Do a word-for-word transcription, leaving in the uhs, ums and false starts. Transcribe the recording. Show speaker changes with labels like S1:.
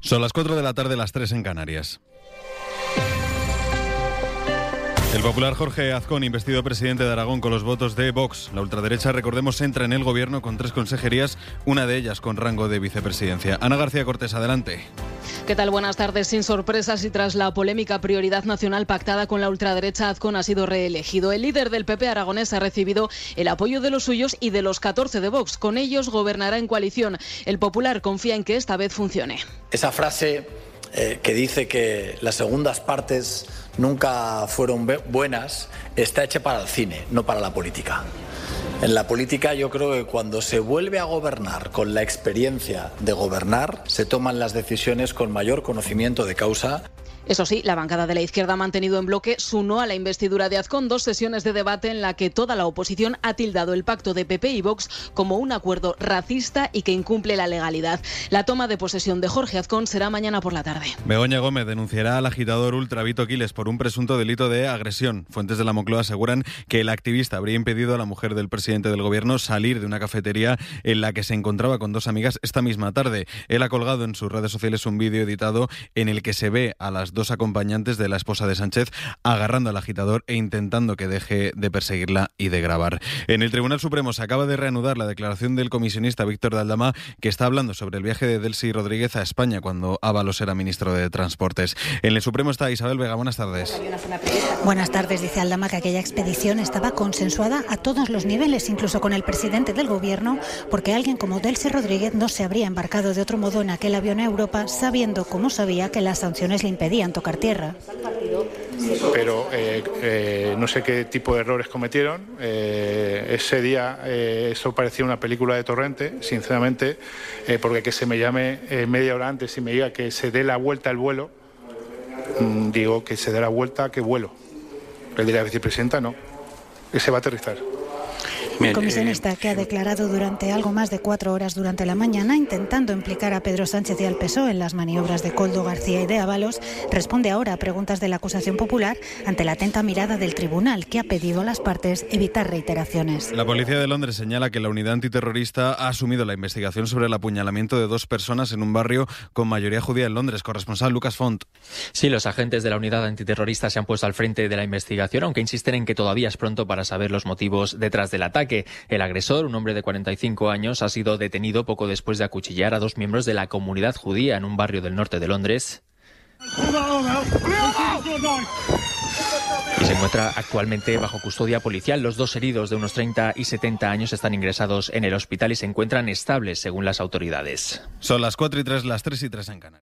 S1: Son las cuatro de la tarde, las tres en Canarias. El popular Jorge Azcón, investido presidente de Aragón con los votos de Vox. La ultraderecha, recordemos, entra en el gobierno con tres consejerías, una de ellas con rango de vicepresidencia. Ana García Cortés, adelante.
S2: ¿Qué tal? Buenas tardes. Sin sorpresas y tras la polémica prioridad nacional pactada con la ultraderecha, Azcón ha sido reelegido. El líder del P P aragonés ha recibido el apoyo de los suyos y de los catorce de Vox. Con ellos gobernará en coalición. El popular confía en que esta vez funcione.
S3: Esa frase eh, que dice que las segundas partes nunca fueron buenas está hecha para el cine, no para la política. En la política yo creo que cuando se vuelve a gobernar con la experiencia de gobernar, se toman las decisiones con mayor conocimiento de causa.
S2: Eso sí, la bancada de la izquierda ha mantenido en bloque su no a la investidura de Azcón, dos sesiones de debate en la que toda la oposición ha tildado el pacto de P P y Vox como un acuerdo racista y que incumple la legalidad. La toma de posesión de Jorge Azcón será mañana por la tarde.
S1: Begoña Gómez denunciará al agitador ultra Vito Quiles por un presunto delito de agresión. Fuentes de la Moncloa aseguran que el activista habría impedido a la mujer del presidente del gobierno salir de una cafetería en la que se encontraba con dos amigas esta misma tarde. Él ha colgado en sus redes sociales un vídeo editado en el que se ve a las dos acompañantes de la esposa de Sánchez agarrando al agitador e intentando que deje de perseguirla y de grabar. En el Tribunal Supremo se acaba de reanudar la declaración del comisionista Víctor de Aldama, que está hablando sobre el viaje de Delcy Rodríguez a España cuando Ábalos era ministro de Transportes. En el Supremo está Isabel Vega. Buenas tardes.
S4: Buenas tardes. Dice Aldama que aquella expedición estaba consensuada a todos los niveles, incluso con el presidente del gobierno, porque alguien como Delcy Rodríguez no se habría embarcado de otro modo en aquel avión a Europa, sabiendo, como sabía, que las sanciones le impedían tocar tierra.
S5: Pero eh, eh, no sé qué tipo de errores cometieron. Eh, ese día eh, eso parecía una película de Torrente, sinceramente, eh, porque que se me llame eh, media hora antes y me diga que se dé la vuelta al vuelo, mmm, digo que se dé la vuelta, ¿qué vuelo? El de la vicepresidenta no, que se va a aterrizar.
S4: El comisionista, que ha declarado durante algo más de cuatro horas durante la mañana, intentando implicar a Pedro Sánchez y al P S O E en las maniobras de Koldo García y de Ábalos, responde ahora a preguntas de la acusación popular ante la atenta mirada del tribunal, que ha pedido a las partes evitar reiteraciones.
S1: La policía de Londres señala que la unidad antiterrorista ha asumido la investigación sobre el apuñalamiento de dos personas en un barrio con mayoría judía en Londres. Corresponsal Lucas Font.
S6: Sí, los agentes de la unidad antiterrorista se han puesto al frente de la investigación, aunque insisten en que todavía es pronto para saber los motivos detrás del ataque. El agresor, un hombre de cuarenta y cinco años, ha sido detenido poco después de acuchillar a dos miembros de la comunidad judía en un barrio del norte de Londres y se encuentra actualmente bajo custodia policial. Los dos heridos, de unos treinta y setenta años, están ingresados en el hospital y se encuentran estables, según las autoridades.
S1: Son las cuatro y tres, las tres y tres en Canarias.